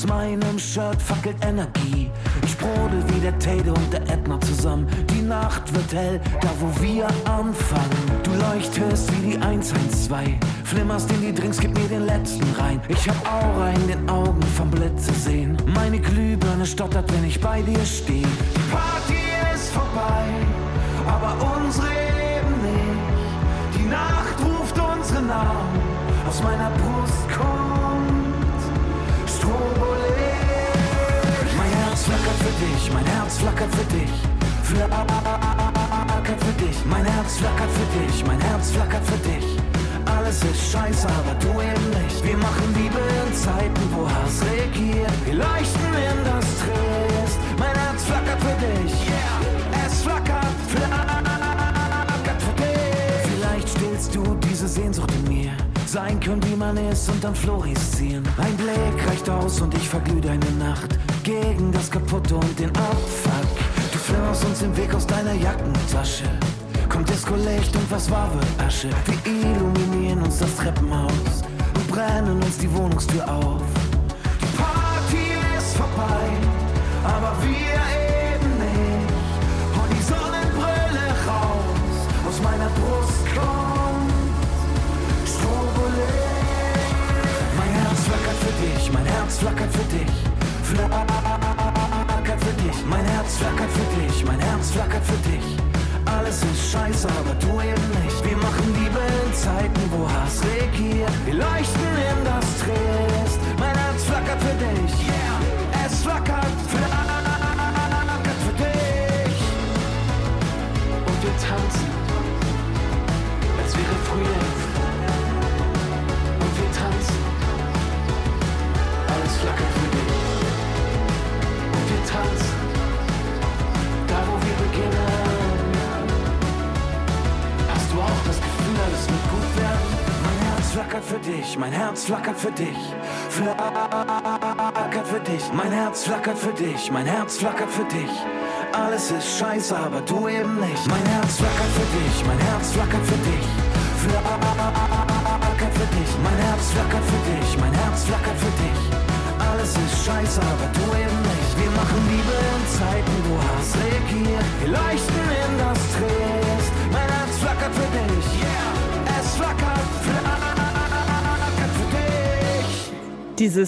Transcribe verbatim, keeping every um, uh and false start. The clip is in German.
Aus meinem Shirt fackelt Energie. Ich brodel wie der Tade und der Ätna zusammen. Die Nacht wird hell, da wo wir anfangen. Du leuchtest wie die eins eins zwei. Flimmerst in die Drinks, gib mir den letzten rein. Ich hab Aura in den Augen vom Blitze sehen. Meine Glühbirne stottert, wenn ich bei dir stehe. Die Party ist vorbei, aber unsere eben nicht. Die Nacht ruft unsere Namen, aus meiner Brust kommt Strobolet. Mein Herz flackert für dich, mein Herz flackert für dich. Flackert für dich, mein Herz flackert für dich, mein Herz flackert für dich. Alles ist scheiße, aber du eben nicht. Wir machen Liebe in Zeiten, wo Hass regiert. Wir leuchten in das Trist. Mein Herz flackert für dich, yeah. Es flackert, flackert für dich. Vielleicht stillst du diese Sehnsucht in mir. Sein können, wie man ist und dann floristieren. Ein Blick reicht aus und ich verglüh deine Nacht. Gegen das Kaputte und den Abfuck. Du flimmerst uns den Weg aus deiner Jackentasche. Kommt Disco-Licht und was war wird Asche. Wir illuminieren uns das Treppenhaus und brennen uns die Wohnungstür auf. Die Party ist vorbei, aber wir eben nicht. Hol die Sonnenbrille raus, aus meiner Brust kommt Strobolet. Mein Herz flackert für dich, mein Herz flackert für dich. Flackert für dich, mein Herz flackert für dich, mein Herz flackert für dich. Alles ist scheiße, aber du eben nicht. Wir machen Liebe in Zeiten, wo Hass regiert. Wir leuchten in das Trist. Mein Herz flackert für dich, yeah. Es flackert, flackert für dich. Und wir tanzen, als wäre Frühling. Und wir tanzen, alles flackert für dich. Und wir tanzen, da wo wir beginnen. Du auch das Gefühl, alles wird gut werden. Mein Herz flackert für dich, mein Herz flackert für dich. Flackert für dich, mein Herz flackert für dich, mein Herz flackert für dich. Alles ist scheiße, aber du eben nicht. Mein Herz flackert für dich, mein Herz flackert für dich. Flackert für dich, mein Herz flackert für dich, mein Herz flackert für dich. Alles ist scheiße, aber du eben nicht. Wir machen Liebe in Zeiten, wo Hass regiert. Wir leuchten in das Trist. Mein Herz flackert für dich, yeah. Es flackert, flackert für dich. Dieses